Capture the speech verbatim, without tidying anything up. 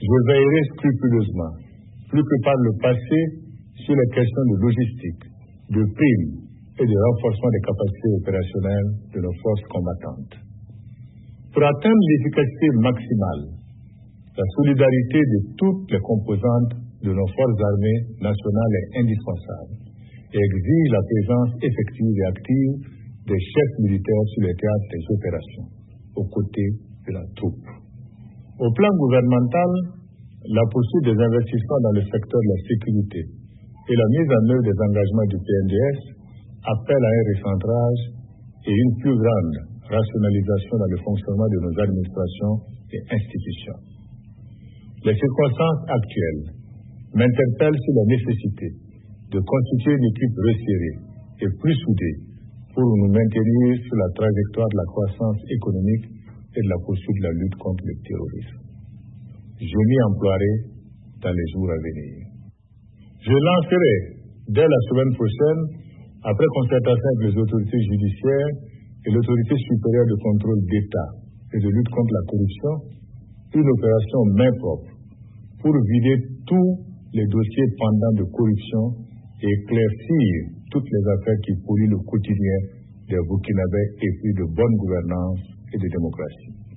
Je veillerai scrupuleusement, plus que par le passé, sur les questions de logistique, de primes et de renforcement des capacités opérationnelles de nos forces combattantes. Pour atteindre l'efficacité maximale, la solidarité de toutes les composantes de nos forces armées nationales est indispensable et exige la présence effective et active des chefs militaires sur les théâtres des opérations, aux côtés de la troupe. Au plan gouvernemental, la poursuite des investissements dans le secteur de la sécurité et la mise en œuvre des engagements du P N D S appellent à un recentrage et une plus grande rationalisation dans le fonctionnement de nos administrations et institutions. Les circonstances actuelles m'interpellent sur la nécessité de constituer une équipe resserrée et plus soudée pour nous maintenir sur la trajectoire de la croissance économique et de la poursuite de la lutte contre le terrorisme. Je m'y emploierai dans les jours à venir. Je lancerai dès la semaine prochaine, après concertation avec les autorités judiciaires et l'autorité supérieure de contrôle d'État et de lutte contre la corruption, une opération main propre pour vider tous les dossiers pendants de corruption et éclaircir toutes les affaires qui polluent le quotidien des Burkinabés épris de bonne gouvernance et de démocratie.